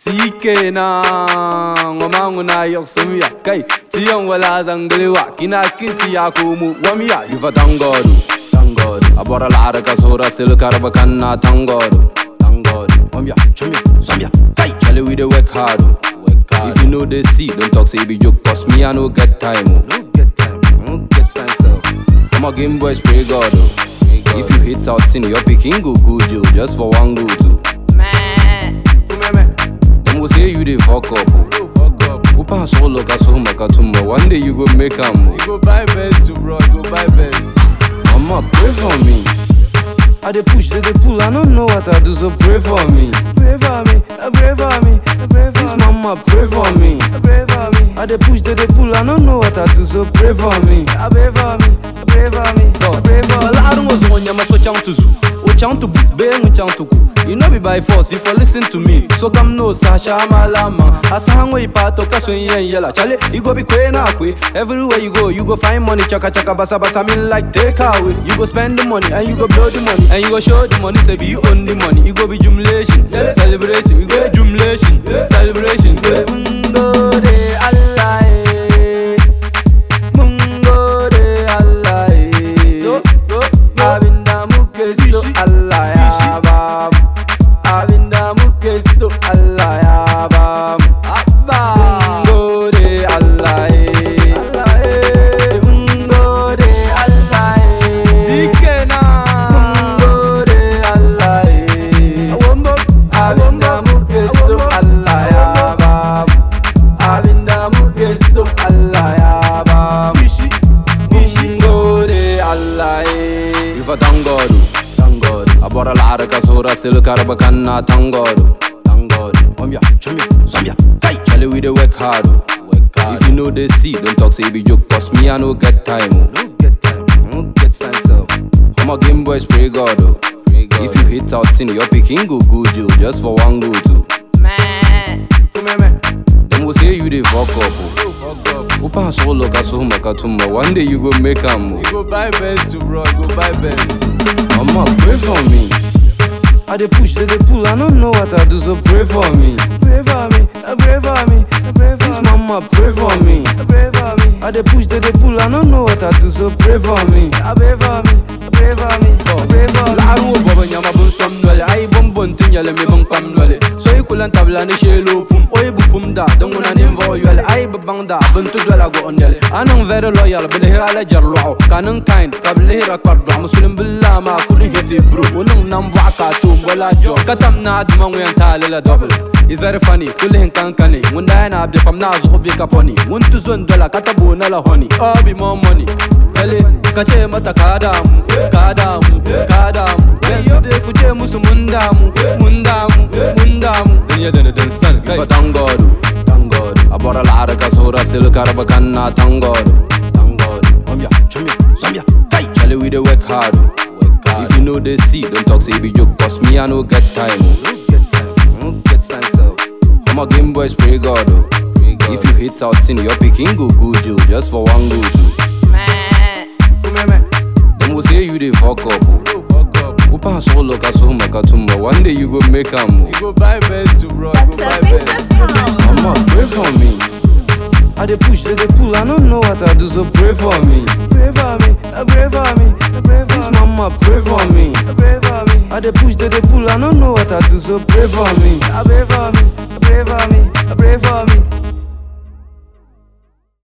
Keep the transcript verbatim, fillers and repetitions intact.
Sike na ngomangu na yoksumia kai tiyong wala danglewa kina kisi ya kumu wamia yuva tangodu tangodu abora lara kasura sil karbakanna tangodu tangodu wamia chumi samia kai chale we the work hard work hard if you know the see don't talk say be joke cause me I no get time no get time no get sense of I'm a game boy spray god if you hit out in your picking go good you just for one go too we say you the fuck up. Who pass solo kasuma katumba. One day you go make am. You go buy best to bro, you go buy best. Mama pray for me. I dey push, they dey pull. I don't know what I do, so pray for me. Pray for me, pray for me, pray for me. This mama pray for me. Pray for me. I dey push, they dey pull. I don't know what I do, so pray for me. Pray for me, pray for me, pray for me. I don't was one yama so chant to zoo. O chant to book, bang chant to go. You know be by force if you listen to me. So come no Sasha Malama. Asahangwe pato kaswen yela. Chale, you go be queen akwe. Everywhere you go, you go find money. Chaka chaka basa basa mean like take away. You go spend the money and you go blow the money. And you go show the money, say be you own the money. You go be jubilation, celebration. You go jubilation, celebration. Mungo de Allah, Mungo de Allah. No, no, abinda mukesto Allah ya bab. Abinda mukesto Allah ya bab. Abba. Mungo de Allah, Mungo de Allah. Sikena. Tangodu, tangodu. Abora lara kasura sil karbakanna tangodu, tangodu. Wamia, chumi, samia, kai. Chale we the work hard, work hard. If you know the see, don't talk say be joke. Cause me I no get time, no get time, no get sense of. I'm a game boy spray god, if you hit out in your picking go good you just for one go too. Man, them will say you the fuck up. Who pass solo kasuma katumba. One day you go make am. You go buy best to bro, you go buy best. Mama pray for me. I dey push, they dey pull. I don't know what I do, so pray for me. Pray for me, pray for me, pray for me. This mama pray for me. Pray for me. I dey push, they dey pull. I don't know what I do, so pray for me. Pray for me, pray for me, pray for me. La ru bobo nyama bun som nole. Ai bum bun tinyale me bun pam nole. So you kulan tabla ne shelo pum. Oy bu pum da, don't wanna invo yole. Ai babang da, bun tu dwala go onel. Anong very loyal, bil hira la jarlo. Kanang kind, tabli hira kwadwa. Muslim billah ma kulli hiti bro. Unong nam waka tum wala jo. Katam na adma nguyan tali la double. It's very funny, kulli hin kankani. Munda yana abdi fam na zuhu bi kaponi. Muntu zon dola katabu na la honey. Oh be more money. Kale, kache mata kadamu, kadamu, kadamu. Yensu de kuche musu mundamu, mundamu, mundamu. Dunya dana dan san kai. Tangodu, tangodu. Abora lara kasura sil karbakanna tangodu, tangodu. Wamia, chumi, samia, kai. Chale we the work hard, work hard. If you know the see, don't talk say be joke. Cause me I no get time, no get time, no get sense of. I'm a game boy spray god, if you hit out in your picking go good you just for one go too. Them will say you the fuck up. Who pass solo kasuma katumba. One day you go make am. You go buy best to bro, you go buy best. Mama pray for me. I dey push, they dey pull. I don't know what I do, so pray for me. Pray for me, pray for me, pray for me. This mama pray for me. Pray for me. I dey push, they dey pull. I don't know what I do, so pray for me. Pray for me.